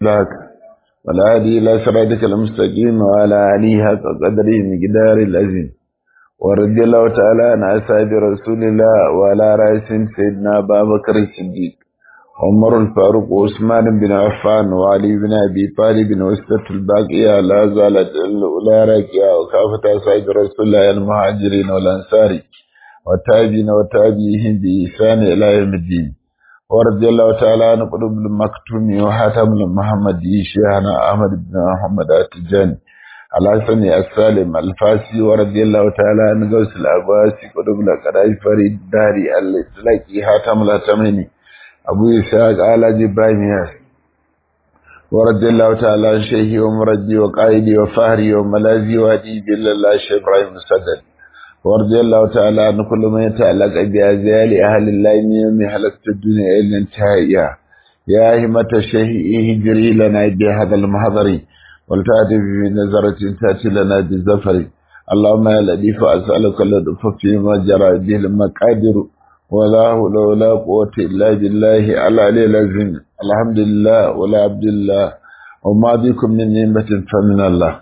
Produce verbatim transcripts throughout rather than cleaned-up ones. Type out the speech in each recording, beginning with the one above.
لك ولا هادي إلى صراطك المستقيم وعلى آله حق قدره مقدار العظيم ورضي الله تعالى عن أصحاب رسول الله وعلى رأسهم سيدنا أبا بكر الصديق عمر الفاروق وعثمان بن عفان وعلي بن أبي طالب وسط الباقية لا زالت الأولى راكية وكافة أصحاب رسول الله المهاجرين والأنصار والتابعين وتابعيهم بإحسان إلى يوم الدين ورضي الله تعالى عن قلوب المكتوم وحاتم المحمدي شيخنا أحمد بن محمد التجاني الحسن السالم الفاسي ورضي الله تعالى عن غوث العباسي قلوب القرائي فريد داري الإطلاقي حاتم الهتميني أبو إسحاق آل إبراهيم ياسر ورضي الله تعالى عن شيخي ومرجي وقائدي وفهري وملاذي وهدي جل الله شيخ إبراهيم مسدد ورضي الله تعالى عن كل ما يتعلق بأزيال أهل الله من يوم حلقت الدنيا إلى انتهائها يا همة الشيخ هجري لنا بهذا المحضر ولتأتي بنظرة تأتي لنا بالزفر اللهم يا لطيف أسألك اللطف فيما جرى به المقادر ولا حول ولا قوة إلا بالله العلي العظيم الحمد لله ولا عبد الله وما بكم من نعمة فمن الله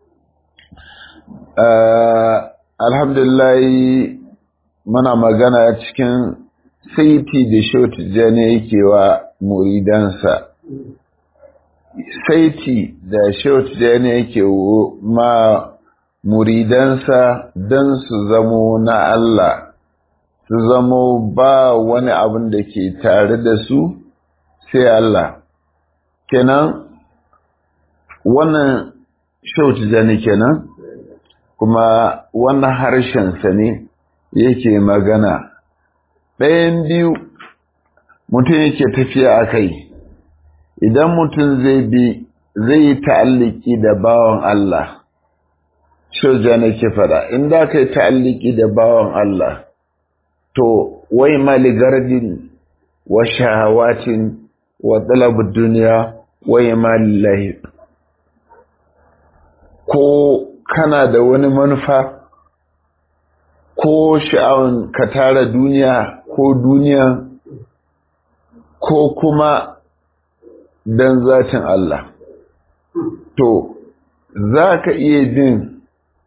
آه alhamdulillah muna magana cikin saiti da shot jane yake wa muridansa saiti da shot jane yake ma muridansa don su zamo na Allah su zamo ba wani abin da ke tare da su sai Allah kenan wannan shot jane kenan kuma wannan harshensa ne yake magana ɗayan biyu mutum yake tafiya a kai idan mutum zai bi zai yi ta'alliki da bawan Allah shoja nake fada in da kai ta'alliki da bawan Allah to wai maligardin wa shahawatin wa talabud duniya wai malillahi ko kana da wani manufa ko sha'awun ka tara duniya ko duniya ko kuma dan zatin Allah to za ka iya bin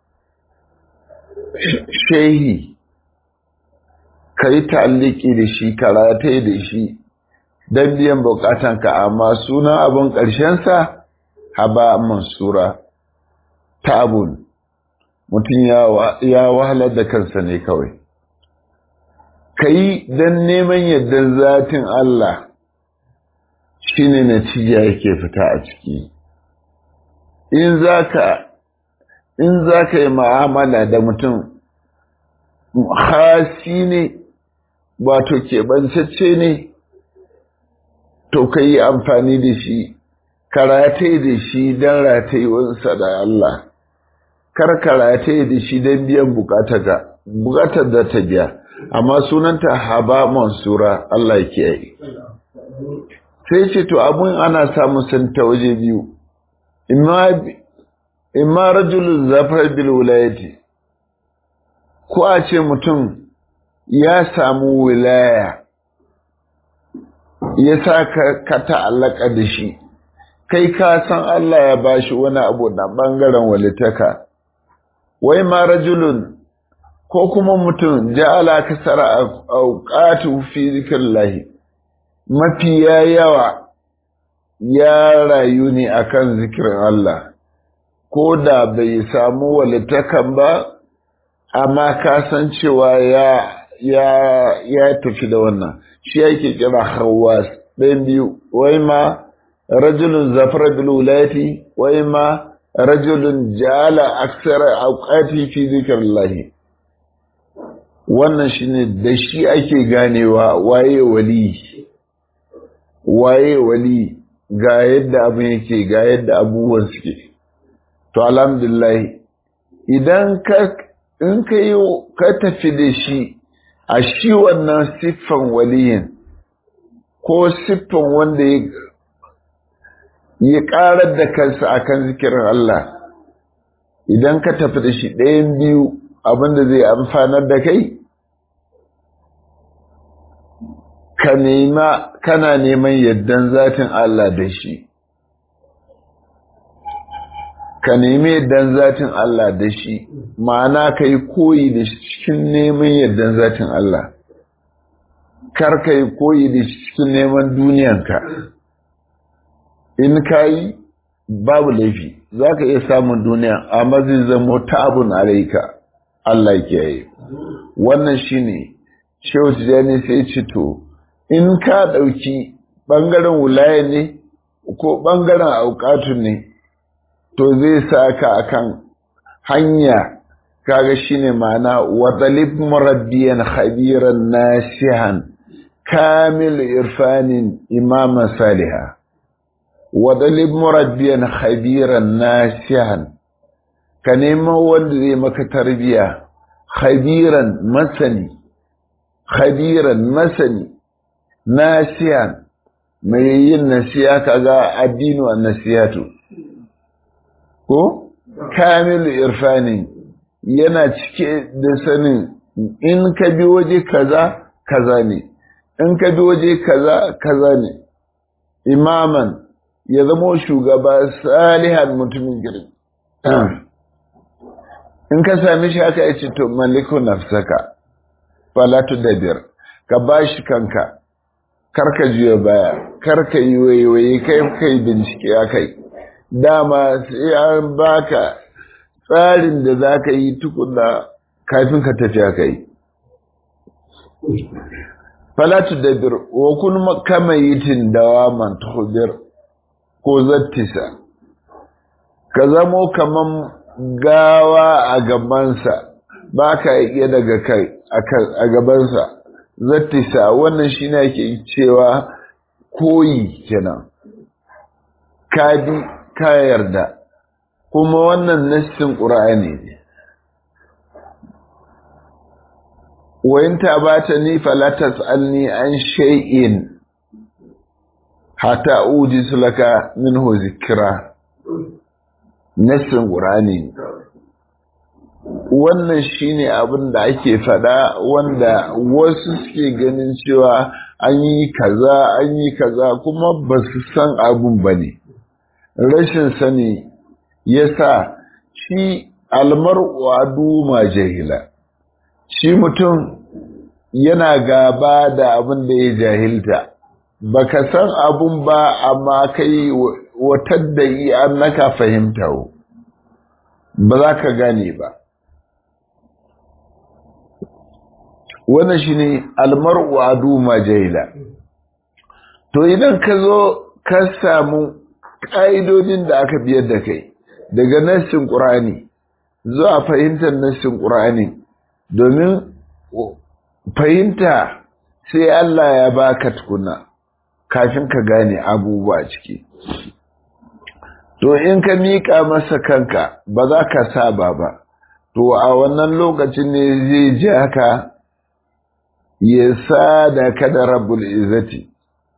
shehi ka yi ta'alliki da shi karatai da shi don biyan bukatanka amma sunan abin ƙarshensa haba mansura ta'abun mutum ya wahalar da kansa ne kawai kai dan neman yardar zatin Allah shine natija yake fita a ciki in zaka in zaka yi mu'amala da mutum khasi ne wato keɓantacce ne to kai amfani da shi karatai da shi dan ratayuwarsa da Allah karkarata da shi don biyan bukatar da ta biya amma sunanta haba mansura Allah ke yi sai ce to abun ana samun san ta waje biyu imma rajulun zafar bil wilayati ko a ce mutum ya samu wilaya ya sa ka ta'allaka da shi kai ka san Allah ya bashi wani abu da bangaren walitaka wai ma rajulun ko kuma mutum ja'ala kasara auqatu fi zikrillah mafi yawa ya rayu ne akan zikirin Allah ko da bai samu walitakan ba amma ka san cewa ya ya ya tafi da wannan shi yake kira hawas ɗayan biyu wai ma rajulun zafara bil wilayati wai ma rajulun jala aksara auqati fi zikrillah wannan shine da shi ake ganewa waye wali waye wali ga yadda abin yake ga yadda abubuwan suke to alhamdulillah idan ka in ka yi ka tafi da shi a shi wannan siffan waliyin ko siffan wanda ya ya ƙarar da kansa akan zikirin Allah idan ka tafi da shi ɗayan biyu abinda zai amfanar da kai ka nema kana neman yaddan zatin Allah da shi ka nemi yardan zatin Allah da shi ma'ana ka yi koyi da shi cikin neman yardan zatin Allah kar ka yi koyi da shi cikin neman duniyanka in ka yi babu laifi za ka iya samun duniya amma zai zama ta'abun alaika Allah ke yi wannan shi ne shehu tijjani sai ce to in ka ɗauki ɓangaren wulaya ne ko ɓangaren auƙatu ne to zai sa ka akan hanya kaga shine ma'ana wa talib murabbiyan khabiran nasihan kamil irfanin imama saliha wa talib murabbiyan khabiran nasihan ka nemo wanda zai maka tarbiya khabiran masani khabiran masani nasihan mai yin nasiya kaga addinu an nasihatu ko kamilu irfani yana cike da sanin in ka bi waje kaza kaza ne in ka bi waje kaza kaza ne imaman ya zama shugaba salihan mutumin gari in ka sami shi haka yace to maliku nafsaka falatu dabir ka bashi kanka karka juya baya karka yi waiwaye kai kai bincike akai dama sai an baka tsarin da za ka yi tukuna kafin ka tafi aka yi falatu da bir wa kun kama yitin dawaman tuhubir ko zattisa ka zamo kaman gawa a gabansa ba ka iya daga kai a gabansa zattisa wannan shi ne ake cewa koyi kenan ka bi ka yarda kuma wannan nassin ƙura'ani ne wayin ta bata ni falatas anni an shay'in hatta ujisu laka minhu zikra nassin ƙura'ani ne wannan shine abin da ake faɗa wanda wasu suke ganin cewa an yi kaza an yi kaza kuma ba su san abin ba ne rashin sani ya sa shi almar'u aduma jahila shi mutum yana gaba da abin da ya jahilta baka san abun ba amma kai watar da yi annaka fahimta ba za ka gane ba wannan shine almar'u aduma jahila to idan ka zo ka samu ƙa'idodin da aka biyar da kai daga nassin ƙur'ani zuwa fahimtar nassin ƙur'ani domin fahimta sai Allah ya baka tukuna kafin ka gane abubuwa ciki to in ka miƙa masa kanka ba za ka saba ba to a wannan lokacin ne zai ji haka ya sada ka da rabbul izzati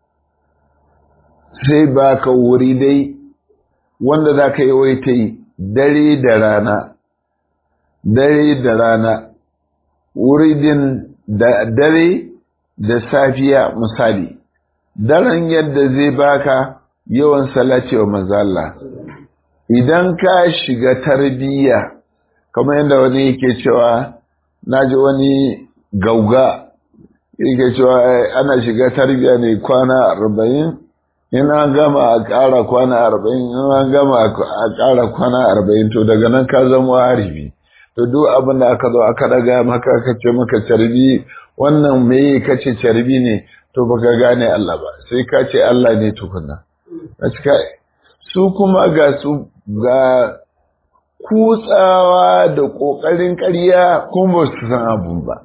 sai ba ka wuri dai wanda za ka yi waita yi dare da rana dare da rana wuridin da dare da safiya misali daren yadda zai baka yawan salati wa mazalla idan ka shiga tarbiyya kamar yadda wani yake cewa naji wani gauga yake cewa ana shiga tarbiyya ne kwana arba'in in an gama a ƙara kwana arba'in in an gama a ƙara kwana arba'in to daga nan ka zama harifi to duk abin da aka zo aka daga maka aka ce maka carbi wannan meye kace carbi ne to baka gane Allah ba sai ka ce Allah ne tukunna gaskiya su kuma ga su ga kutsawa da kokarin ƙarya kuma ba su san abun ba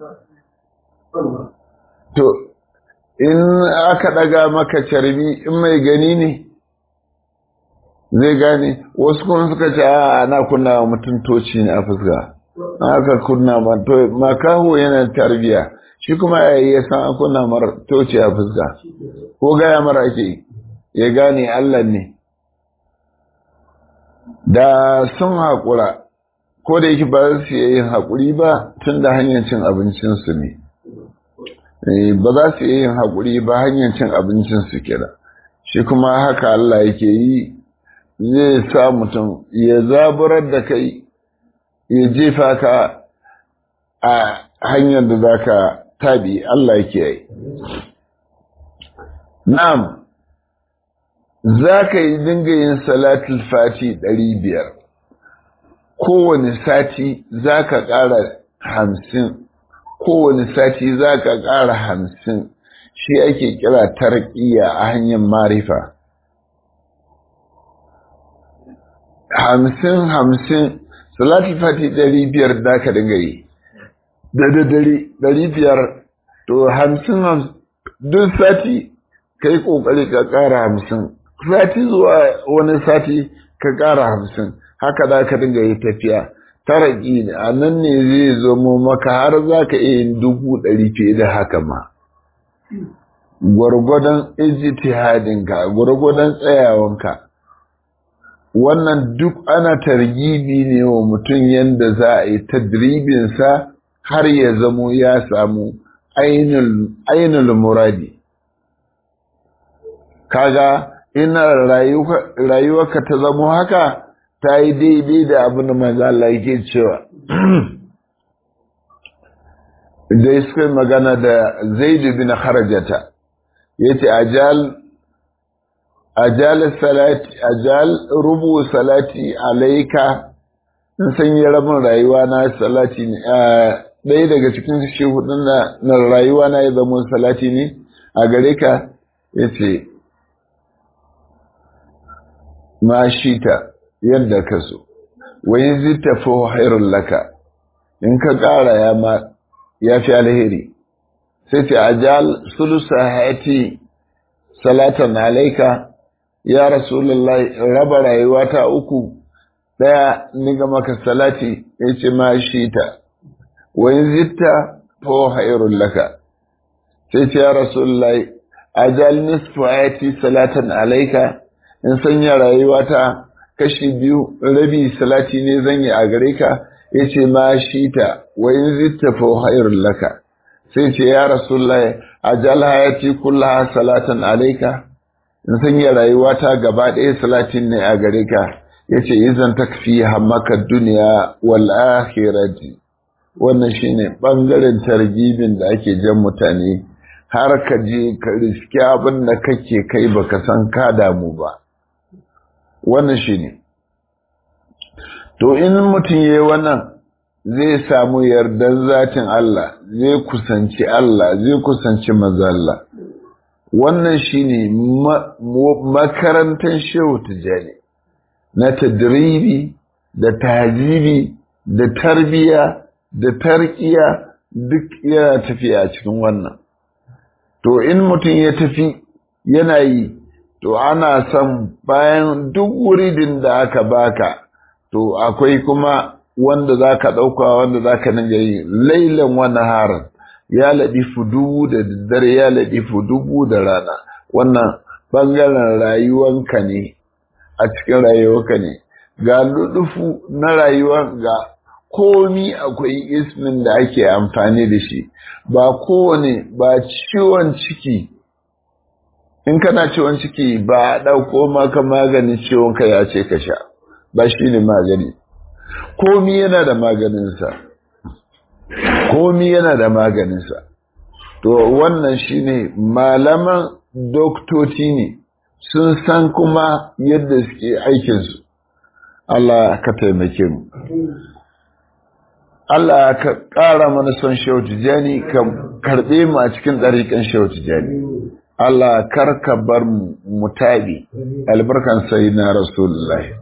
to in aka daga maka carbi in mai gani ne zai gane wasu kuma suka ce a ana kunna wa mutum toci ne a fuska aka kunna makaho yana tarbiya shi kuma yayi ya san an kunna mara toci a fuska ko gaya mara ake ya gane Allah ne da sun haƙura ko da yake ba su yi haƙuri ba tun da hanyar cin abincinsu ne ba za su yi haƙuri ba hanyar cin abincinsu kira shi kuma haka Allah yake yi zai sa mutum ya zaburar da kai ya jefa ka a hanyar da za ka tabi Allah yake yi. Na'am, za ka yi dinga yin salatul fati ɗari biyar, kowane sati za ka ƙara hamsin, kowane sati za ka ƙara hamsin, shi ake kira tarƙiya a hanyar marifa. Hamsin hamsin, salatul fati ɗari biyar da ka dinga yi, da da ɗari biyar, to hamsin hamsin, duk sati ka yi ƙoƙari ka ƙara hamsin, sati zuwa wani sati ka ƙara hamsin, haka za ka dinga yi tafiya. Taraki ne, a nan ne zai zamo maka har za ka iya yin dubu ɗari fiye da haka ma. Gwargwadon ijtihadinka, gwargwadon tsayawanka. Wannan duk ana targibi ne wa mutum yadda za a yi tadribinsa har ya zamo ya samu ainul muradi. Kaga ina rayuwarka ta zamo haka ta yi daidai da abin da manzo Allah yake cewa. Da suka magana da Zaid bin Kharajata yace ajal ajal salati ajal rubu salati alayka in san yi rabin rayuwa na salati ne ɗaya daga cikin shi hudun na rayuwa na ya zama salati ne a gare ka yace ma shita yadda ka so wai zita fa khairul laka in ka ƙara ya ma ya fi alheri sai ce ajal sulusa hati salatan alaika ya rasulullahi raba rayuwa ta uku daya ni ga maka salati yace ma shi ta wai zita fa khairul laka sai ce ya rasulullahi ajal nisfu hati salatan alaika in sanya rayuwa ta kashi biyu rabi salati ne zan yi a gare ka yace ma shi ta wa in zitta fa khairul laka sai ce ya rasulullahi ajal hayati kullaha salatan alayka in sanya rayuwa ta gaba ɗaya salatin ne a gare ka yace izan takfi hammaka dunya wal akhirati. Wannan shine bangaren targibin da ake jan mutane har ka je ka riski abin da kake kai baka san ka damu ba. Wannan shi ne. To, in mutum ya yi wannan zai samu yardan zatin Allah, zai kusanci Allah, zai kusanci mazalla. Wannan shi ne makarantar Shehu Tijjani na tadribi, da tajibi, da tarbiya, da tarkiya duk yana tafiya a cikin wannan. To, in mutum ya tafi yana yi, to ana son bayan duk wuridin da aka baka to akwai kuma wanda zaka dauka wanda zaka dinga yi lailan wa naharan ya ladifu dubu da daddare ya ladifu dubu da rana. Wannan bangaren rayuwanka ne, a cikin rayuwarka ne ga ludufu na rayuwa, ga komi akwai ismin da ake amfani da shi. Ba kowane ba ciwon ciki in kana ciwon ciki ba a ɗauko maka maganin ciwon ka ya ce ka sha, ba shi ne magani. Komi yana da maganinsa, komi yana da maganinsa. To wannan shi ne malaman doktoci ne, sun san kuma yadda suke aikinsu. Allah ka taimake mu. Allah ka ƙara mana son Shehu Tijjani, ka karɓe mu a cikin ɗariƙan Shehu Tijjani. Allah karka bar mu mutabi albarkan sayyidina Rasulullahi.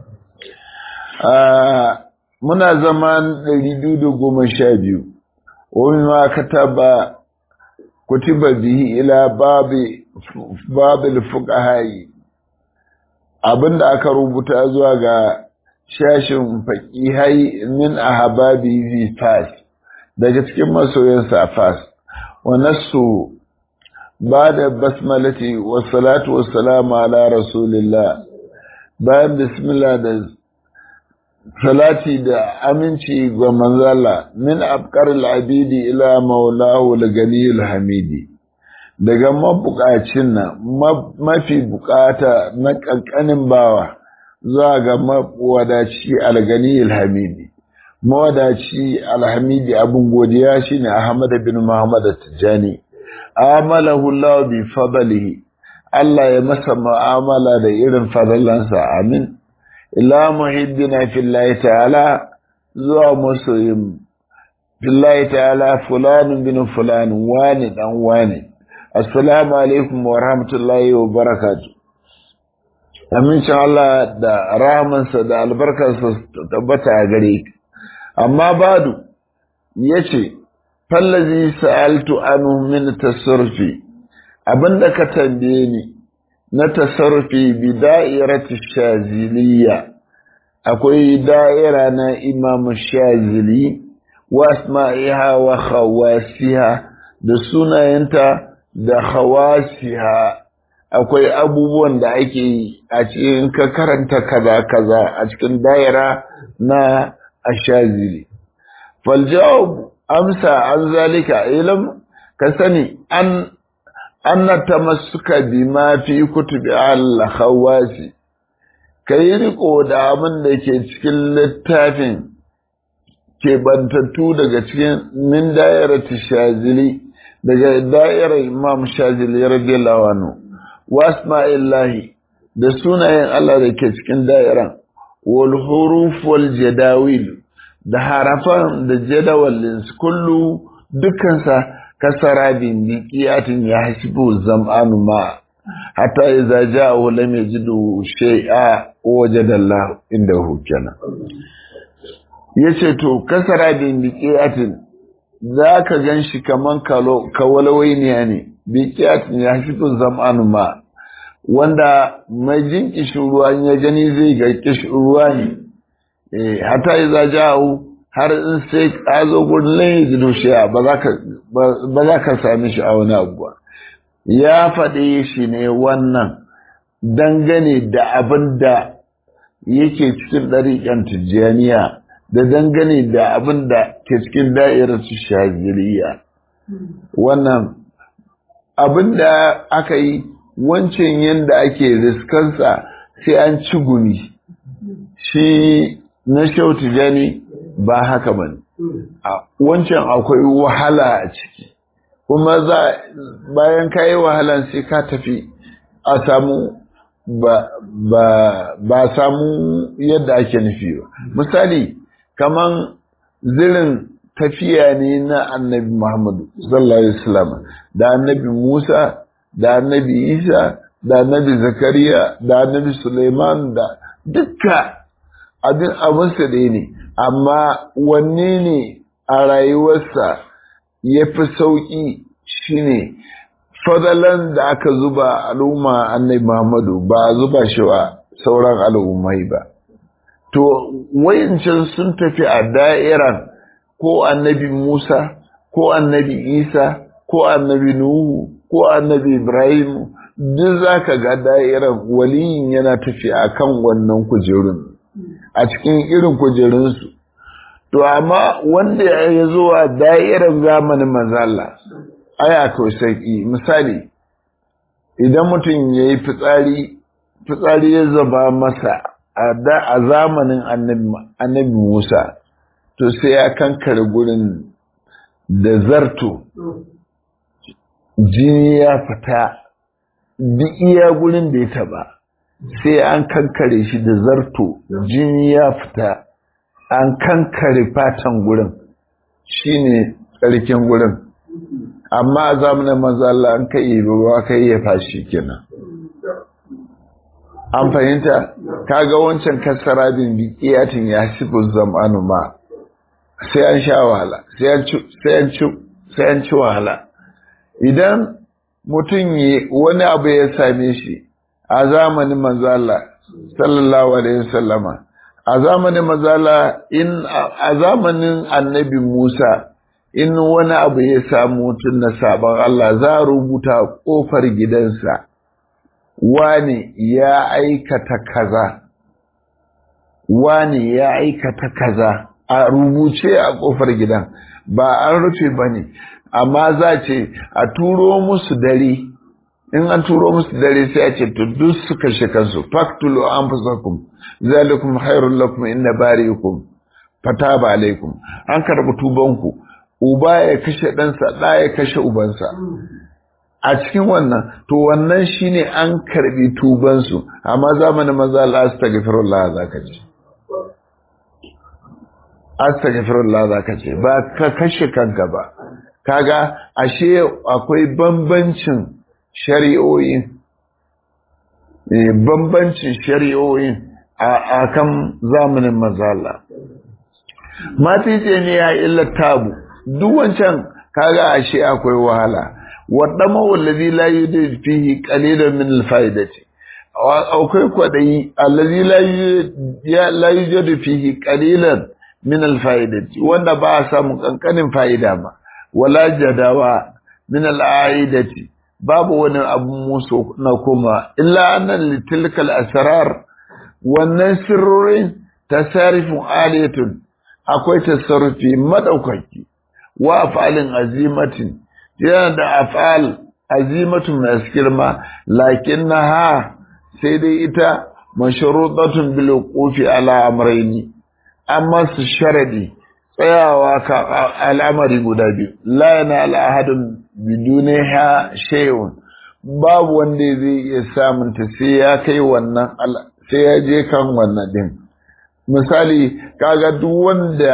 Muna zaman ɗari biyu da goma sha biyu, wani ma kataba kutiba bihi ila babi babil fuqahai, abinda aka rubuta zuwa ga shashin faqihai min ahbabi fi fas, daga cikin masoyansa a fas. Wa nasu بعد البسملة والصلاة والسلام على رسول الله بعد بسم الله ده صلاتي ده أمنشي ومنزالة من أبكار العبيد إلى مولاه الغني الحميدي daga mabukacin nan mafi bukata na kankanin bawa zuwa ga mawadaci algani alhamidi mawadaci alhamidi abin godiya shine Ahmad bin Muhammad Tijani amalahu Allah bi fadlihi Allah ya masa mu'amala da irin fadalansa amin ila muhibbina fillahi ta'ala zuwa musulmi fillahi ta'ala fulan bin fulan wani dan wani assalamu alaikum wa rahmatullahi wa barakatuh amincin Allah da rahmansa da albarkarsa tabbata a gare ka amma badu yace fallazi sa'altu anhu min tasarrufi abinda ka tambaye ni na tasarrufi bi da'irati shaziliya akwai da'ira na Imam Shazili wa asma'iha wa khawasiha da sunayenta da khawasiha akwai abubuwan da ake yi a cikin ka karanta kaza kaza a cikin da'ira na Ashazili fal jawab amsa an zalika ilm ka sani an anna tamassuka bima fi kutubi al-khawasi kai riko da abin da ke cikin littafin ke bantattu daga cikin min da'irati Shazili daga da'irar Imam Shazili radiyallahu anhu wasma'illahi da sunayen Allah da ke cikin da'iran wal huruf wal jadawil da harafan da jadawalin kullu dukansa kasara bin biqiyatin yahsibu zam'anu ma hatta idza ja'u lam yajidu shay'a wajada Allah indahu kana yace to kasara bin biqiyatin zaka ganshi kaman kalo kawalwainiya ne biqiyatin yahsibu zam'anu ma wanda mai jin kishin ruwa ya gani zai ga kishin ruwa ne eh hatta idza ja'u har in sai ka zo gurin lai dushiya ba za ka ba za ka sami shi a wani abu ba ya faɗe shi ne wannan dangane da abin da yake cikin ɗariƙan Tijjaniya da dangane da abin da ke cikin da'irar Shaziliya wannan abin da aka yi wancan yadda ake riskansa sai an ci gumi shi na Shehu Tijjani ba haka bane wancan akwai wahala a ciki kuma za bayan kai wahalan sai ka tafi a samu ba ba ba samu yadda ake nufi ba misali kaman zirin tafiya ne na Annabi Muhammad sallallahu alaihi wasallam da Annabi Musa da Annabi Isa da Annabi Zakariya da Annabi Sulaiman da dukkan abin abinsa ɗaya ne amma wanne ne a rayuwarsa ya fi sauƙi shi ne fadalan da aka zuba al'umma Annabi Muhammadu ba a zuba shi wa sauran al'ummai ba to wayancan sun tafi a da'iran ko Annabi Musa ko Annabi Isa ko Annabi Nuhu ko Annabi Ibrahim duk zaka ga da'iran waliyin yana tafi akan wannan kujerun a cikin irin kujerunsu to amma wanda ya zo a da'irar zamanin manzala aya ko sauki misali idan mutum ya yi fitsari fitsari ya zaba masa a zamanin annabi Musa to sai ya kankare gurin da zarto jini ya fita duk iya gurin da ya taba sai an kankare shi da zarto jini ya fita an kankare fatan gurin shine tsarkin gurin amma a zamanin manzo Allah an kai ruwa kai ya fashi kenan an fahimta kaga wancan kasara bin biqiyatin ya shibu zamanu ma sai an sha wahala sai an ci sai an ci sai an ci wahala idan mutum yi wani abu ya same shi a zamanin manzo Allah sallallahu alaihi wasallama a zamanin manzo Allah in a zamanin annabi Musa in wani abu ya samu mutum na sabon Allah za a rubuta kofar gidansa wani ya aikata kaza wani ya aikata kaza a rubuce a kofar gidan ba an rufe bane amma za ce a turo musu dare in an turo musu dare sai a ce to duk su kashe kansu faqtulu anfusakum zalikum khairul lakum inna bariikum fataba alaikum an karbi tubanku uba ya kashe ɗansa ɗa ya kashe ubansa a cikin wannan to wannan shine an karbi tubansu amma zamanin maza Allah astaghfirullah zaka ce astaghfirullah zaka ce ba ka kashe kanka ba kaga ashe akwai bambancin shari'o'i bambancin shari'o'i a kan zamanin maza Allah mati ce ne ya illa tabu duk wancan kaga ashe akwai wahala wadama wallazi la yujid fihi qalilan min alfaidati akwai kwadayi allazi la yujid fihi qalilan min alfaidati wanda ba a samu kankanin fa'ida ba wala jadawa min alaidati babu wani abu musu na kuma illa annan litilkal asrar wannan sirrorin tasarifun aliyatun akwai tasarrufi madaukaki wa af'alin azimatin yana da af'al azimatun masu girma lakinnaha sai dai ita mashrutatun bil wuqufi ala amrayni amma su sharadi tsayawa ka al'amari guda biyu la yana al'ahadun biduniha shay'un babu wanda zai iya samun ta sai ya kai wannan sai ya je kan wannan din misali kaga duk wanda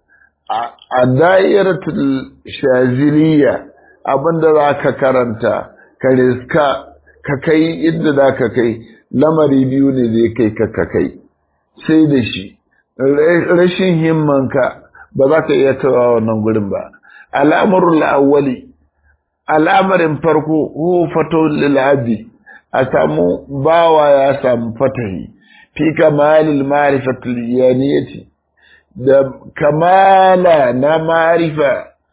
a dairatul shaziliya abinda zaka karanta ka riska ka kai inda zaka kai lamari biyu ne zai kai ka ka kai sai da shi rashin himmanka ba za ka iya kawo wannan gurin ba al'amrul awwali al'amarin farko hu fatul lil abi a samu bawa ya samu fatahi fi kamalil ma'rifatul yaniyati da kamala na ma'rifa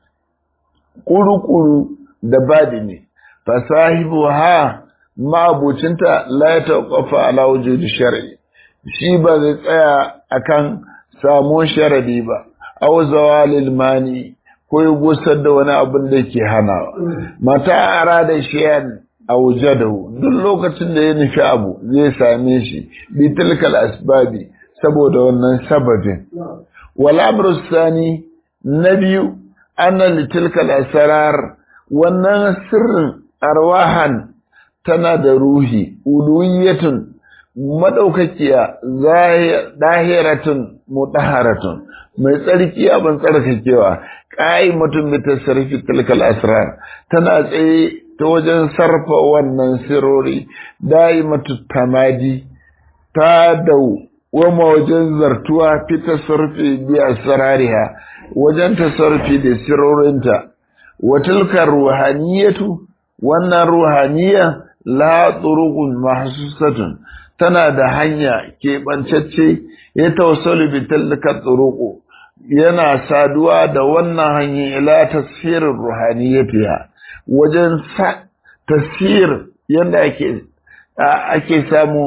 kurukuru da badini fasahibu ha ma'abucinta la taqafa ala wujudi shar'i shi ba zai tsaya akan samun sharadi ba aw zawalil mani ko ya gusar da wani abin da ke hanawa mata arada shiyan awjadahu duk lokacin da ya nufi abu zai same shi bi tilkal asbabi saboda wannan sababin wal amru sani nabiyu anna li tilkal asrar wannan sirrin arwahan tana da ruhi uluwiyatun madaukakiya zahiratun mutahharatun mai tsarki abin tsarkakewa kai mutum bi tasarrufi tilkal asrar tana tsaye ta wajen sarfa wannan sirori daimatu tamadi ta dau wama wajen zartuwa fi tasarrufi bi asrariha wajen tasarrufi da sirorinta wa tilkar ruhaniyatu wannan ruhaniya la turuqun mahsusatun tana da hanya keɓancacce ya tawassalu bi tilka turuqu yana saduwa da wannan hanyar ila tasirin ruhaniyatiha wajen sa tasir yanda ake ake samu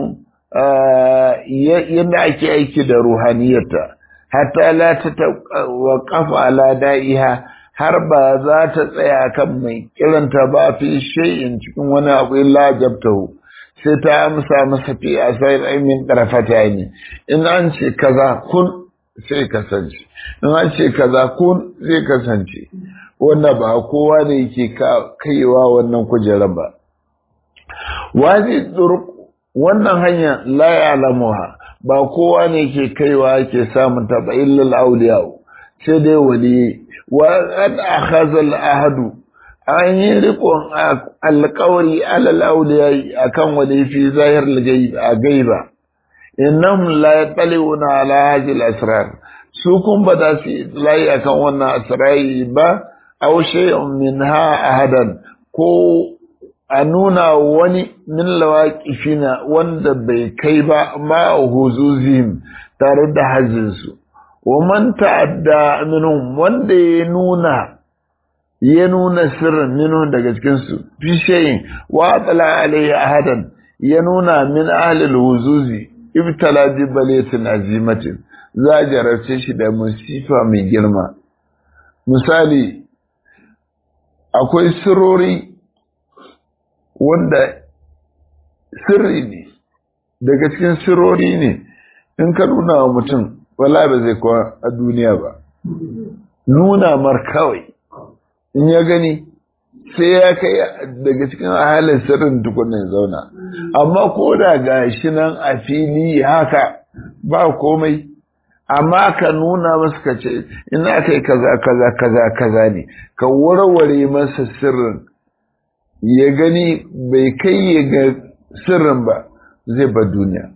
yanda ake aiki da ruhaniyarta hatta la ta waqafa ala da'iha har ba za ta tsaya kan mai kiranta ba fi shay'in cikin wani abu illa jabtahu sai ta amsa masa fi asai min tarafata ne in an ce kaza kun sai kasance in an ce kaza kun zai kasance wannan ba kowa ne yake kaiwa wannan kujerar ba wazi turuk wannan hanya la ya'lamuha ba kowa ne yake kaiwa yake samun ta ba illa al-awliya sai dai wali wa qad akhadha al-ahdu an yi rikon alƙawari ala al-awliya akan wali fi zahir al-ghaib a gaiba innahum la yataluna ala hadhihi al-asrar su kun ba da su layi akan wannan asrai ba aw shay'un minha ahadan ko a nuna wani min lawaqifina wanda bai kai ba ma huzuzihim tare da hajjinsu wa man ta'adda minhum wanda ya nuna ya nuna sirrin minhum daga cikin su fi shay'in wa tala alayhi ahadan ya nuna min ahli al-huzuzi ibtala bi balatin azimatin za jarabce shi da musifa mai girma misali akwai sirori wanda sirri ne daga cikin sirrori ne in ka nuna wa mutum wala ba zai kuwa a duniya ba nuna mar kawai in ya gani sai ya kai daga cikin halin sirrin tukunan zauna amma ko da ga shi nan a fili haka ba komai amma ka nuna masa ka ce ina kai kaza kaza kaza kaza ne ka warware masa sirrin ya gani bai kai ya ga sirrin ba zai ba duniya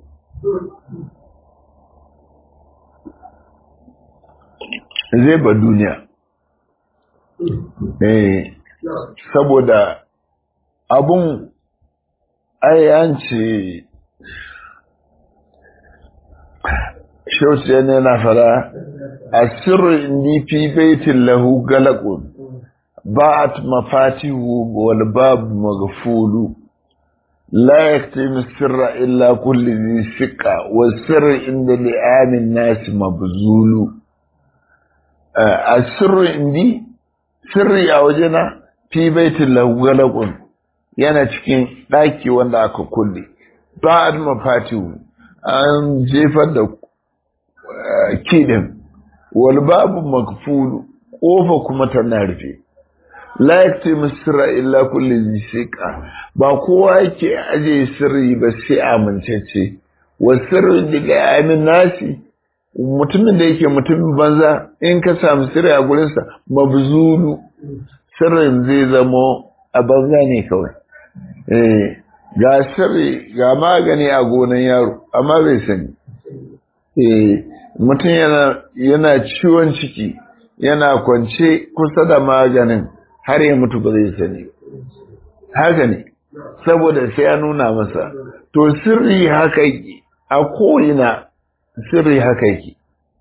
zai ba duniya eh saboda abun ayyanci shauce ne na fara asirru indi fi baitin lahu galaqun ba'at mafatihu wal bab maghfulu la yaktimu sirra illa kulli dhi siqa was sirru inda li'amin nas mabzulu asirru indi sirri a wajena fi baitin lahu galaqun yana cikin daki wanda aka kulle ba'at mafatihu an jefar da kidin wal babu makfulu kofa kuma tana rufe la yaktimu sirra illa kulli zika ba kowa yake aje sirri ba sai amincece wa sirru daga amin nasi mutumin da yake mutumin banza in ka samu sirri a gurin sa mabzulu sirrin zai zamo a banza ne kawai eh ga sirri ga magani a gonan yaro amma bai sani eh mutum yana yana ciwon ciki yana kwance kusa da maganin har ya mutu ba zai sani haka ne saboda sai ya nuna masa to sirri haka yake a ko'ina sirri haka yake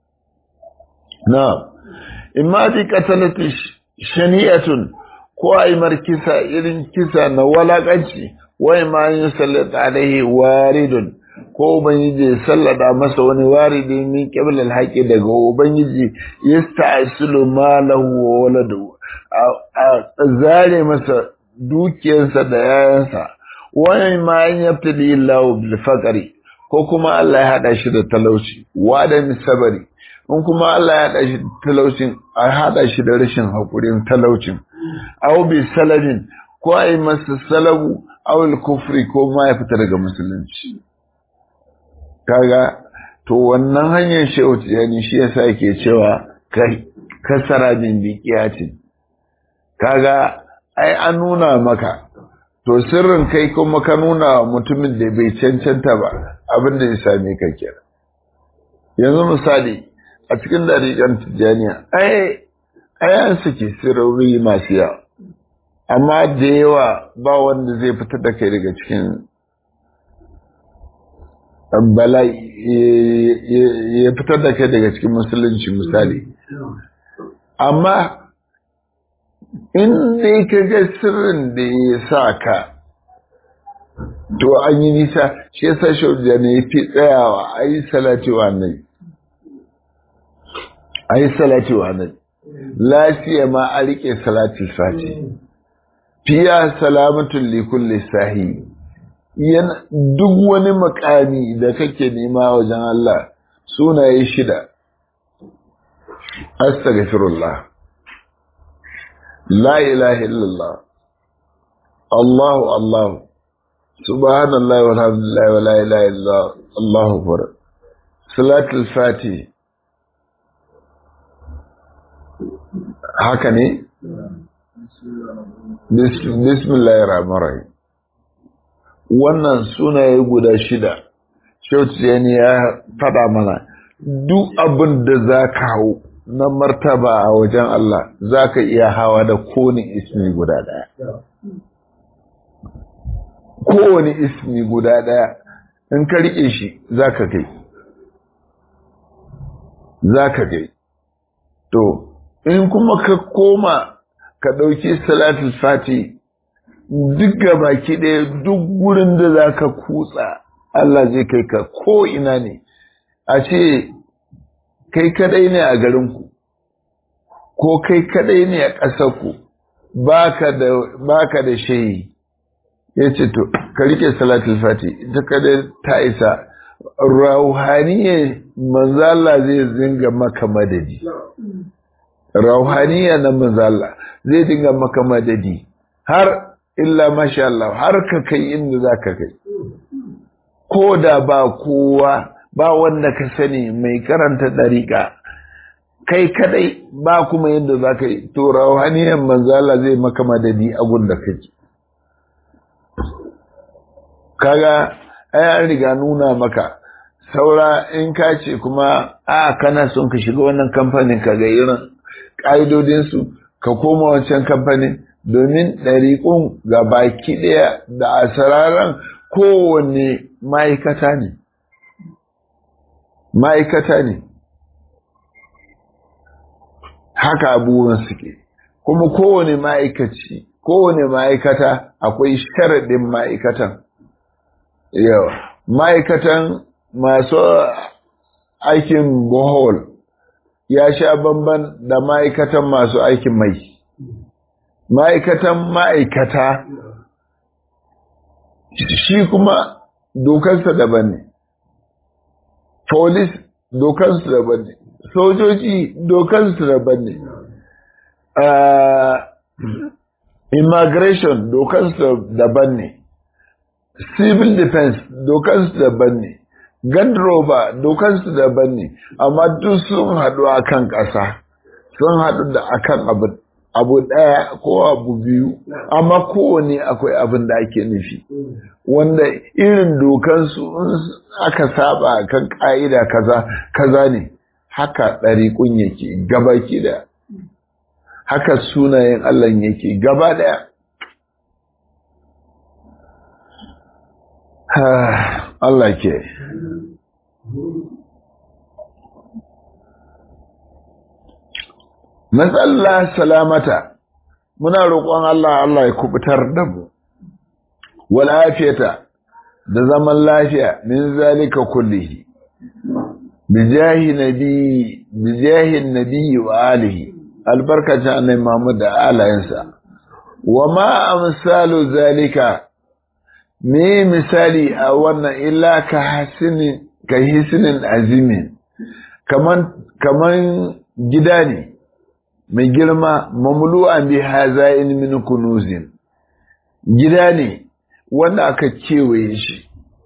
na imma bi qatalati shani'atun ko ai markisa irin kisa na walakanci wai ma yin sallata alaihi waridun ko ubangiji ya sallada masa wani waridi min qiblal haqi daga ubangiji yasta'silu malahu wa waladu a zare masa dukiyarsa da yayansa wani ma yin yabtali illahu bil faqri ko kuma Allah ya hada shi da talauci wa da misabari in kuma Allah ya hada shi da talaucin a hada shi da rashin hakurin talaucin aw bi salabin ko ai masa salabu aw al kufri ko ma ya fita daga musulunci kaga to wannan hanyar shehu yani shi yasa yake cewa kai kasara bin biqiyatin kaga ai an nuna maka to sirrin kai kuma ka nuna mutumin da bai cancanta ba abin da ya same ka kenan yanzu misali a cikin dariƙan tijaniya ai ai an saki sirri masu yawa amma da yawa ba wanda zai fitar da kai daga cikin bala ya fitar da kai daga cikin musulunci misali amma in dai ka ga sirrin da ya sa ka to an yi nisa shi yasa shauja ne ya fi tsayawa a yi salati wa annabi a yi salati wa annabi lafiya ma a riƙe salati fati fiya salamatun likulli sahi yana duk wani makami da kake nema wajen Allah sunaye shida astaghfirullah la ilaha illallah Allahu Allah subhanallahi walhamdulillahi wala ilaha illallah Allahu akbar salatul fati haka ne bismillahir rahmanir rahim wannan sunaye guda shida shautiyani ya fada mana duk abin da za ka hau na martaba a wajen Allah za ka iya hawa da kowane ismi guda daya kowane ismi guda daya in ka rike shi za ka kai za ka kai to in kuma ka koma ka ɗauki salatul fati duk baki ɗaya duk gurin da za ka kutsa Allah zai kai ka ko ina ne a ce kai kadai ne a garinku ko kai kadai ne a ƙasarku baka da baka da shehi yace to ka rike salatul fati ita kada ta isa rauhaniye manzo Allah zai zinga maka madadi rauhaniya na manzo Allah zai dinga maka madadi har illa masha Allah har ka kai inda zaka kai ko da ba kowa ba wanda ka sani mai karanta dariƙa kai kadai ba kuma yadda zaka yi to rauhaniyan manzo Allah zai maka madadi a gunda kake kaga ai an riga nuna maka saura in ka ce kuma a kana son ka shiga wannan kamfanin ka ga irin ƙa'idodinsu ka koma wancan kamfanin domin ɗariƙun ga baki ɗaya da asararan kowanne ma'aikata ne ma'aikata ne haka abubuwan suke kuma kowane ma'aikaci kowane ma'aikata akwai sharaɗin ma'aikatan yawa ma'aikatan masu aikin bohol ya sha bamban da ma'aikatan masu aikin mai ma'aikatan ma'aikata shi kuma dokansa daban ne police dokansu daban ne sojoji dokansu daban ne uh, immigration dokansu daban ne civil defense dokansu daban ne gandroba dokansu daban ne amma duk sun haɗu a kan ƙasa sun haɗu da akan abu abu ɗaya ko abu biyu amma kowane akwai abin da ake nufi wanda irin dokansu aka saba kan ƙa'ida kaza kaza ne haka ɗariƙun yake gabaki da haka sunayen Allah yake gaba ɗaya Allah ke Matsala salamata muna roƙon Allah Allah ya kubutar da mu wal afiyata da zaman lafiya min zalika kullihi bijahi nabi bijahi nabi wa alihi albarkacin annabi Muhammad da alayensa wa ma amsalu zalika me misali a wannan illa ka hasini ka hisnin azimin kaman kaman gida ne mai girma mamlu'an bi hazain min kunuzin gida ne wanda aka kewaye shi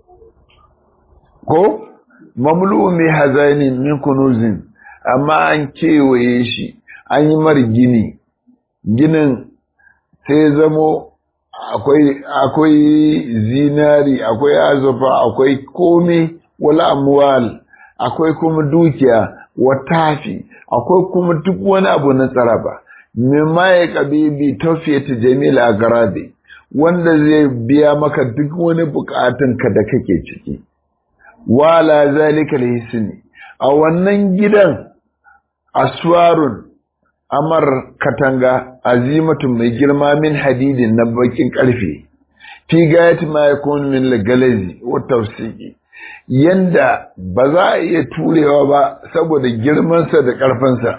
ko mamlu'un bi hazain min kunuzin amma an kewaye shi an yi mar gini ginin sai zamo akwai akwai zinari akwai azufa akwai komai wala amwal akwai kuma dukiya watafi akwai kuma duk wani abu na tsaraba mimma ya kabibi tafiyata jamila garabi wanda zai biya maka duk wani bukatun ka da kake ciki wala zalika alhisni a wannan gidan aswarun amar katanga azimatun mai girma min hadidin na bakin karfe fi gayati ma yakun min lagalazi wa tawsiki yanda ba za a iya turewa ba saboda girmansa da ƙarfinsa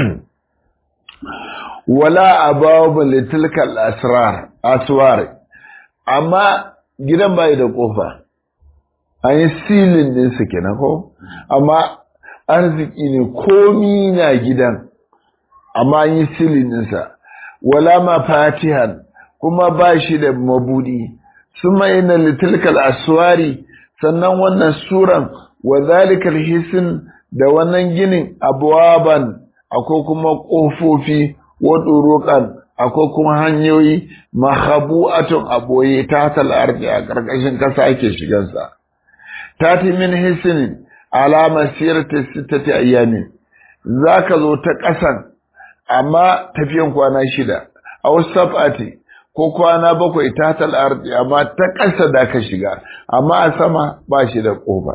wala ababu litilkal asrar aswar amma gidan bai da kofa an yi silin din su kenan ko amma arziki ne komi na gidan amma an yi silin din sa wala ma fatihan kuma ba shi da mabudi suma ina litilkal aswari sannan wannan suran wa zalikal hisin da wannan ginin abwaban akwai kuma kofofi wa duruqan akwai kuma hanyoyi mahabu'atun aboye tatal ardi a karkashin kasa ake shigan sa tati min hisin alama sirati sittati ayyamin zaka zo ta kasan amma tafiyan kwana shida aw sab'ati ko kwana bakwai tatal ardi amma ta ƙasa da ka shiga amma a sama ba shi da ƙofa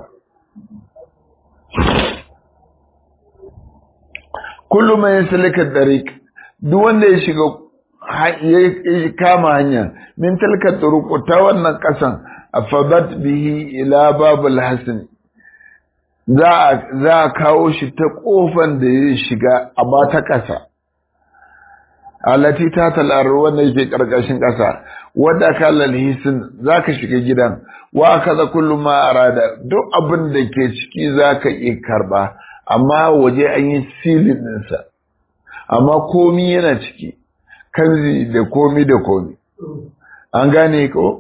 kullum mai salika dariq duk wanda ya shiga ya kama hanya min tilka turuq ta wannan ƙasan afadat bihi ila babul hasan za za kawo shi ta ƙofan da ya shiga amma ta ƙasa allati ta talar wanda yake karkashin ƙasa wadda kallal hisin zaka shiga gidan wa kaza kullu ma arada duk abin da ke ciki zaka iya karba amma waje an yi silin ɗinsa amma komi yana ciki kanzi da komi da komi an gane ko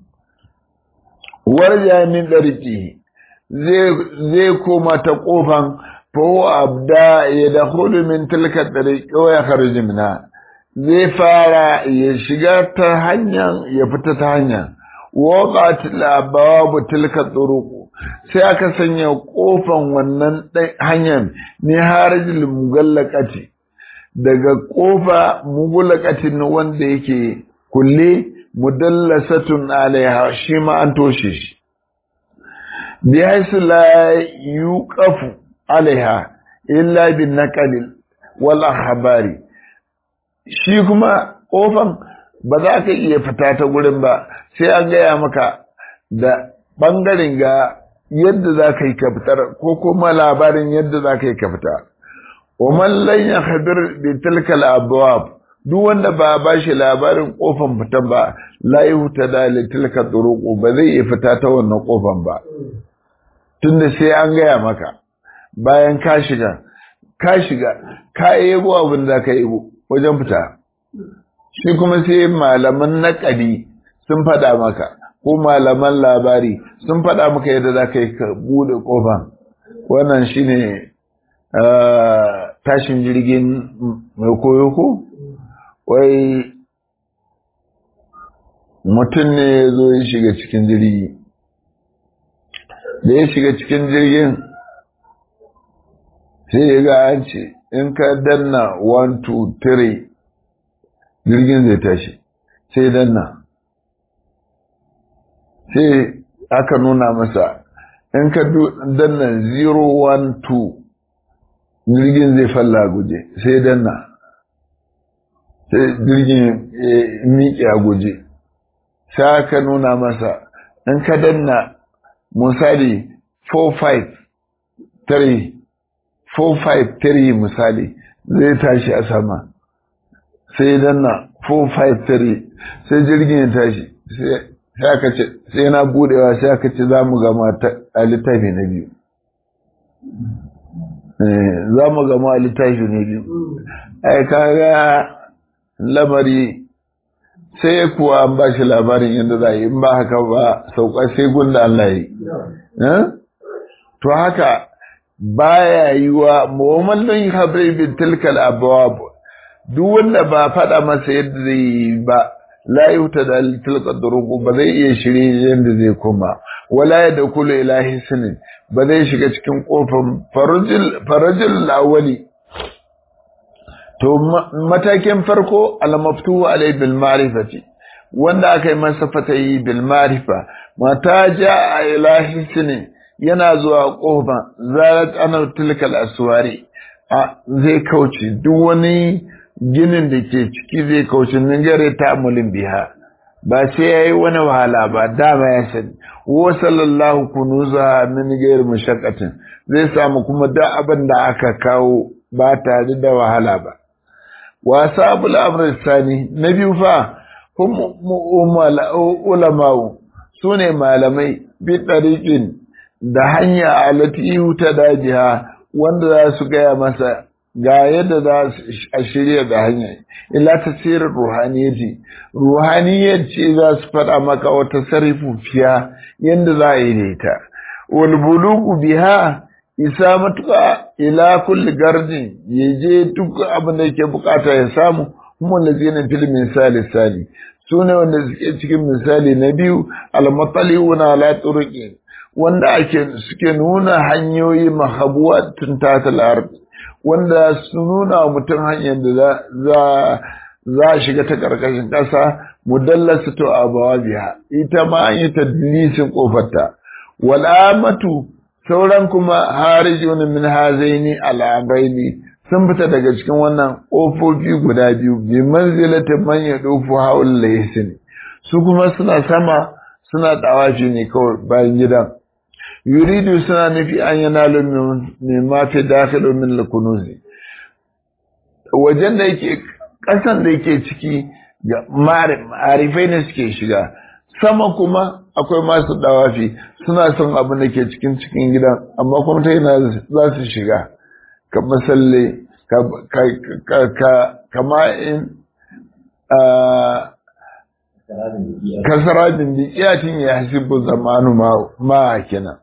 warja min dariki zai zai koma ta kofan fa abda ya dakhulu min tilka dariki wa yakhruju minha zai fara ya shiga ta hanyar ya fita ta hanya waqat babu tilka turuq sai aka sanya kofan wannan hanyar ne harajil mugallaqati daga kofa mugallaqatin wanda yake kulle mudallasatun alaiha shi ma an toshe shi bi haisu la yuqafu alaiha illa bin naqal wal akhbari shi kuma kofan ba za ka iya fita ta gurin ba sai an gaya maka da bangaren ga yadda za ka yi ka fitar ko kuma labarin yadda za ka yi ka fita wa man lan yakhbir bi tilka al abwab duk wanda ba ba shi labarin kofan fitan ba la yuhtada li tilka turuq ba zai iya fita ta wannan kofan ba tunda sai an gaya maka bayan ka shiga ka shiga ka yebo abin da ka yebo wajen fita shi kuma sai malaman naƙadi sun faɗa maka ko malaman labari sun faɗa maka yadda za ka yi ka buɗe ƙofan wannan shi ne tashin jirgin mai koyo ko wai mutum ne ya zo ya shiga cikin jirgi da ya shiga cikin jirgin sai ya ga an ce in ka danna one two three jirgin zai tashi sai danna sai aka nuna masa in ka danna zero one two jirgin zai falla guje sai danna sai jirgin ya miƙe a guje sai aka nuna masa in ka danna misali four five three four five three misali zai tashi a sama sai danna four five three sai jirgin ya tashi sai aka ce sai na budewa sai aka ce za mu gama a littafi na biyu za mu gama a littafi na biyu ai kaga lamari sai kuwa an ba shi labarin yadda za a yi in ba haka ba sauka sai gunda Allah yi to haka baya yi wa mu'ammalin habri bin tilkal abwab duk wanda ba faɗa masa yadda zai yi ba la yuta da tilka durugu ba zai iya shirye yadda zai koma wala ya dakulu ila hisnin ba zai shiga cikin kofar farajil farajil awwali to matakin farko al-maftuhu alai bil ma'rifati wanda aka yi masa fatayi bil ma'rifa mata jaa ila hisnin yana zuwa kofa zarat ana tilkal aswari a zai kauce duk wani ginin da ke ciki zai kauce min gare ta'amulin biha ba sai yayi wani wahala ba dama ya sani wa sallallahu kunuza min gair mushaqqatin zai samu kuma da abin da aka kawo ba tare da wahala ba wa sabul amr sani na biyu fa hum ulama sune malamai bi tariqin da hanya alati ta dajiha wanda za su gaya masa ga yadda za a shirya da hanya ila tasirin ruhaniyyaci ruhaniyyar ce za su faɗa maka wata sarrafu fiya yadda za a yi da ita wal bulugu biha isa matuƙa ila kulli gardin ya je duk abin da yake bukata ya samu kuma lazina fil misali sali su ne wanda suke cikin misali na biyu almataliuna ala turuqi wanda ake suke nuna hanyoyi mahabuwatun tatal ardi wanda su nuna mutum hanyar da za za shiga ta karkashin ƙasa mudallasa to abawabiha ita ma an yi tadlisin kofarta wal amatu sauran kuma harijun min hazaini al'abaini sun fita daga cikin wannan kofofi guda biyu bi manzilatin man yadufu haul laysin su kuma suna sama suna tawafi ne kawai bayan gidan yuridu suna nufi an yanalu min ma fi dakhilu min al-kunuzi wajen da yake ƙasan da yake ciki ga ma'arifai ne suke shiga, sama kuma akwai masu dawafi suna son abin da ke cikin cikin gidan amma kuma ta yana za su shiga ka masalle kama in kasarabin bikiyatin ya hasibu zamanu ma kenan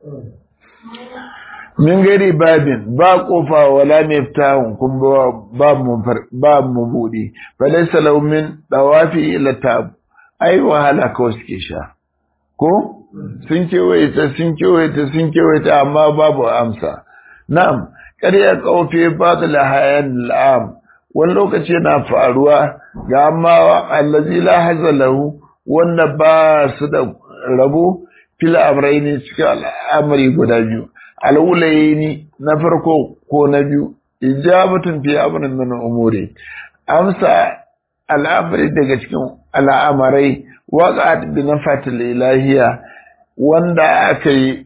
min gari babin ba kofa wala miftahun kun ba mu buɗe falaysa law min dawafi ila tab ai wahala kawai suke sha ko sun kewaye ta sun kewaye ta sun kewaye ta amma babu amsa na'am ƙarya kaufe batil hayan al'am wani lokaci yana faruwa ga amma allazi la hazalahu wanda ba su da rabo fil amrayni cikin al'amari guda biyu al'ulayni na farko ko na biyu ijabatun fi amrin min umuri amsa al'amari daga cikin al'amarai waqa'at bi nafatil ilahiya wanda aka yi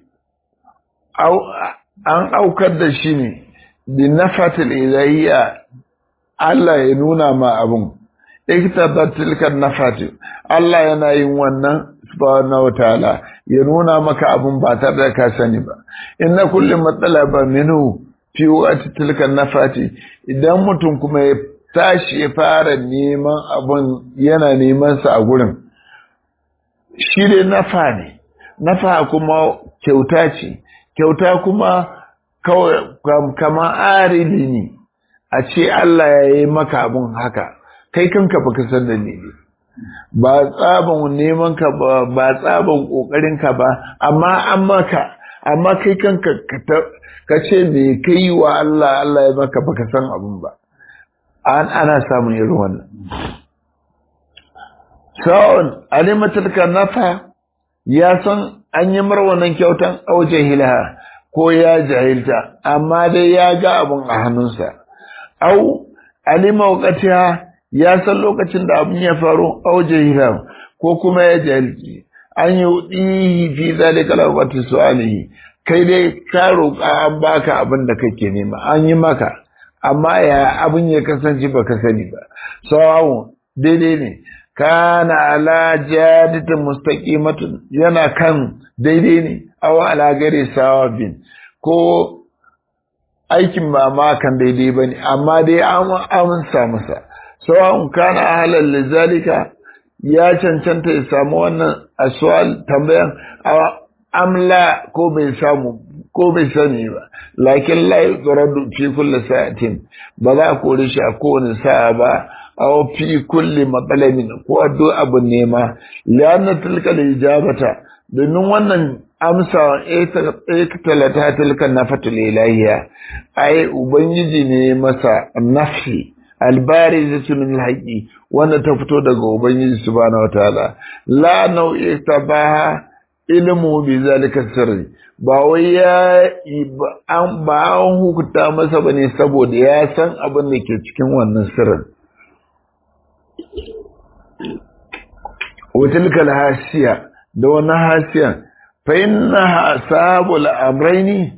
an aukar da shi ne bi nafatil ilahiya Allah ya nuna ma abun iktabat tilka nafati Allah yana yin wannan subhanahu wataala ya nuna maka abun ba tare da ka sani ba inna kulli matalaba minhu fi waqti tilka nafati idan mutum kuma ya tashi ya fara neman abun yana neman sa a gurin shi dai nafa ne nafa kuma kyauta ce kyauta kuma kawai kama arili ne a ce Allah ya yi maka abun haka kai kanka baka san dalili ba tsaban neman ka ba ba tsaban kokarin ka ba amma an maka amma kai kanka ka ce me kai wa Allah Allah ya maka baka san abun ba an ana samun irin wannan sa'on alimatul kanafa ya san an yi mar wannan kyautan auje hilaha ko ya jahilta amma dai ya ga abun a hannunsa au alima waqatiha ya san lokacin da abin ya faru auje hiram ko kuma ya jahilci an yi fi zalika lawati su'alihi kai dai ka roƙa an baka abin da kake nema an yi maka amma ya abin ya kasance baka sani ba sawawu daidai ne kana ala jadatin mustaqimatun yana kan daidai ne aw ala gari sawabin ko aikin ba ma kan daidai bane amma dai an amsa masa sawa'un kana ahlan lizalika ya cancanta ya samu wannan aswal tambayan amla ko bai samu ko bai sani ba lakin la yuradu fi kulli sa'atin ba za a kore shi a kowane sa'a ba aw fi kulli matsalabin ko addu abu nema lianna tilka lijabata domin wannan amsa iktalata tilka nafatul ilahiyya ai ubangiji ne masa nafsi albarizatu min alhaqi wanda ta fito daga ubangiji subhanahu wataala la nau'i tabaha ilmu bi zalika sirri ba wai ya an ba an hukunta masa bane saboda ya san abin da ke cikin wannan sirrin وتلك الهاسية دون هاسية فإنها أصحاب الأمرين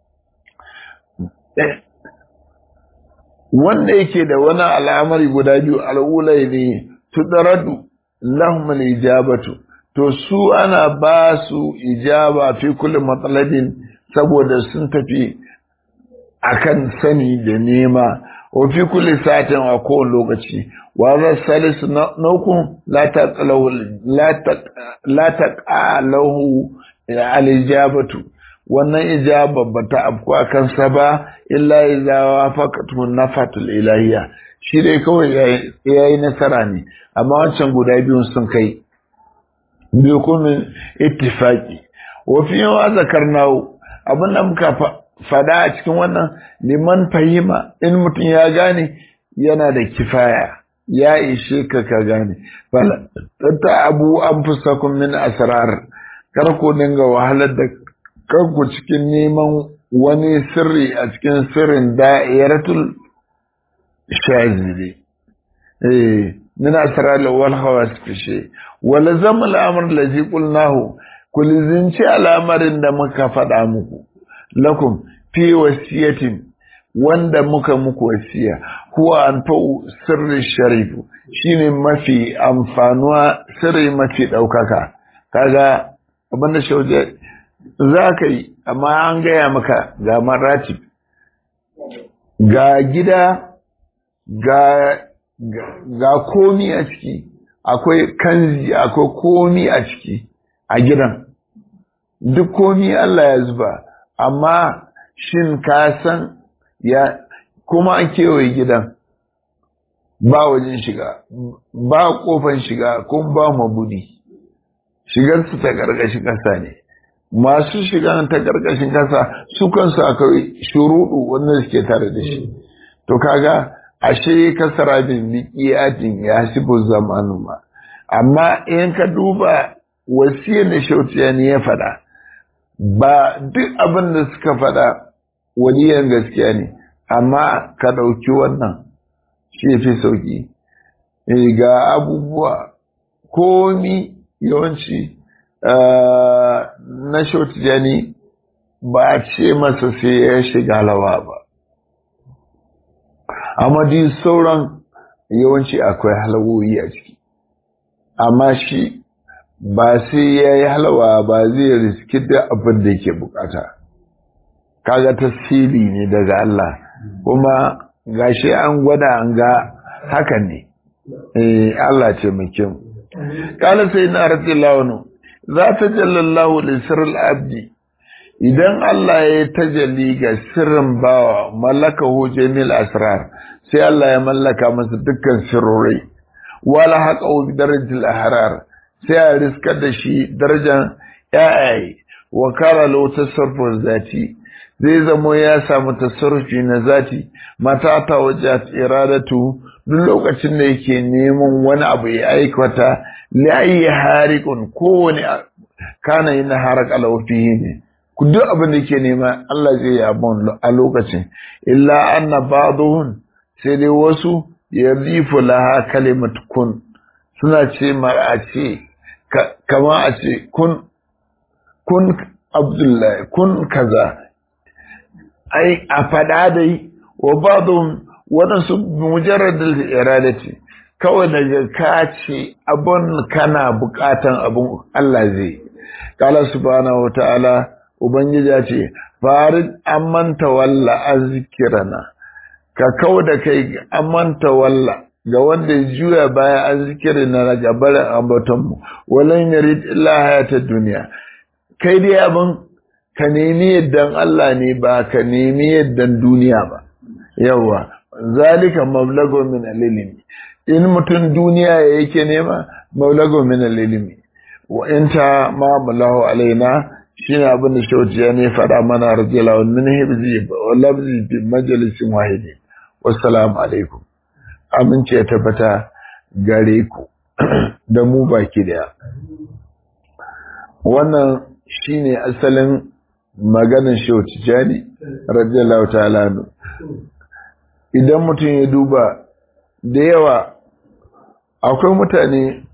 wanda yake da wani al'amari guda biyu al'ulai ne tudaradu lahum al-ijabatu to su ana ba su ijaba fi kulli matsalabin saboda sun tafi akan sani da nema wa fi kulli sa'atin a kowane lokaci wa za salisu naukun la taqalahu la taqalahu al-ijabatu wannan ijaba bata afku akan sa ba illa idza wafaqatu nafatul ilahiyya shi dai kawai yayi nasara ne amma wancan guda biyun sun kai biyu kuma ittifaqi wa fi wa zakarnahu abin da muka fada a cikin wannan liman fahima in mutum ya gane yana da kifaya ya ishe ka ka gane fala ta abu anfusakum min asrar kar ku dinga wahalar da kanku cikin neman wani sirri a cikin sirrin da'iratul shazili eh min asrar wal khawas fi shay wal zam al amr allazi qulnahu kullu zinci al'amarin da muka faɗa muku lakum fi wasiyatin wanda muka muku wasiya huwa anfa'u sirri sharifu shine mafi amfanuwa sirri mafi daukaka kaga abinda shauje zaka yi amma an gaya maka ga maratib ga gida ga ga komi a ciki akwai kanzi akwai komi a ciki a gidan duk komi Allah ya zuba amma shin ka san ya kuma an kewaye gidan ba wajen shiga ba kofan shiga kuma ba mabudi shigar su ta gargashin kasa ne masu shigan ta gargashin kasa su kansu akwai shuruɗu wanda suke tare da shi to kaga ashe kasara bin biqiyatin ya sibu zamanu ma amma in ka duba wasiyar da Shautiyani ya faɗa ba duk abin da suka faɗa waliyan gaskiya ne amma ka ɗauki wannan shi fi sauki ga abubuwa komi yawanci na Shautiyani ba a ce masa sai ya shiga lawa ba amma duk sauran yawanci akwai halawoyi a ciki amma shi ba sai ya yi halawa ba zai riski da abin da yake bukata kaga tasiri ne daga Allah kuma gashi an gwada an ga hakan ne eh Allah ce mukin kala sai na radiyallahu anhu za ta jallallahu li sirril abdi idan Allah ya tajalli ga sirrin bawa malakahu jamil asrar sai Allah ya mallaka masa dukkan sirrori wala haqu bi darajatil ahrar sai ya riskar da shi darajar yayi wa kara lahu tasarruf zati zai zamo ya samu tasarrufi na zati mata ta wajat iradatu duk lokacin da yake neman wani abu ya aikata layi harikun kowane kana yin harak alawafihi ne ku duk abin da yake nema Allah zai yi abun a lokacin illa anna ba'dhum sai dai wasu yadifu laha kalimat kun suna ce a ce kama a ce kun kun abdullahi kun kaza ai a fada dai wa ba'dhum wadansu mujarradul iradati kawai daga ka ce abun kana bukatan abun Allah zai kala subhanahu wataala ubangiji ya ce farid amman tawalla azkirana ka kauda kai amman tawalla ga wanda ya juya baya azkirina daga barin ambaton mu walan yarid illa hayatad dunya kai dai abun ka nemi yaddan Allah ne ba ka nemi yaddan duniya ba yawa zalika mablagu min al-ilmi in mutun duniya yake nema mablagu min al-ilmi wa anta ma ballahu alaina shine abin da shauciya ne fada mana radiyallahu min hibzi wa labzi bi majalisin wahidi wassalamu alaikum amince ya tabbata gare ku da mu baki daya wannan shine asalin maganar shauciya ne radiyallahu ta'ala idan mutum ya duba da yawa akwai mutane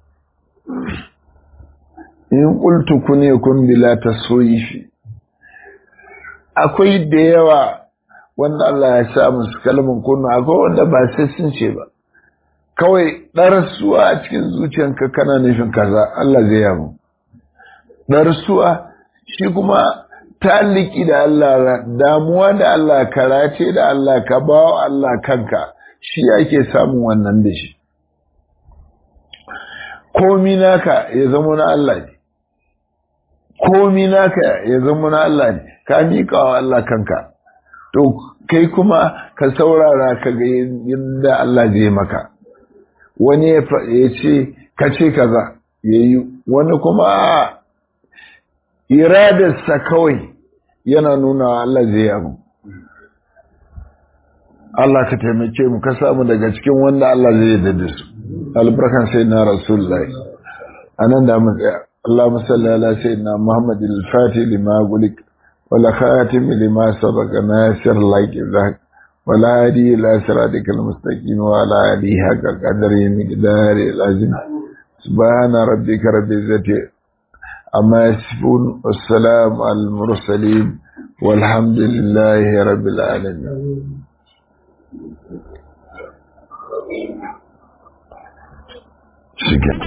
in qultu kun yakun bila taswifi akwai da yawa wanda Allah ya sa musu kalman kunna akwai wanda ba sai sun ce ba kawai darsuwa a cikin zuciyanka kana nufin kaza Allah zai yamu darsuwa shi kuma taliki da Allah damuwa da Allah karace da Allah ka bawa Allah kanka shi yake samun wannan da shi komi naka ya zama na Allah ne komi naka ya zama na Allah ne ka miƙa wa Allah kanka to kai kuma ka saurara ka ga yadda Allah zai maka wani ya ce ka ce kaza yayi wani kuma iradarsa kawai yana nuna Allah zai abu Allah ka taimake mu ka samu daga cikin wanda Allah zai yarda da su albarkan sayyidina rasulullahi anan da mu tsaya Allahumma salli ala sayyidina Muhammad al-Fatih lima gulik wala khatim lima sabaqa nasir laqi wala hadi ila siratikal mustaqim wa ala alihi haqqa qadri miqdari al-azim subhana rabbika rabbil izzati amma yasifun wassalamu al-mursalin walhamdulillahi rabbil alamin Shike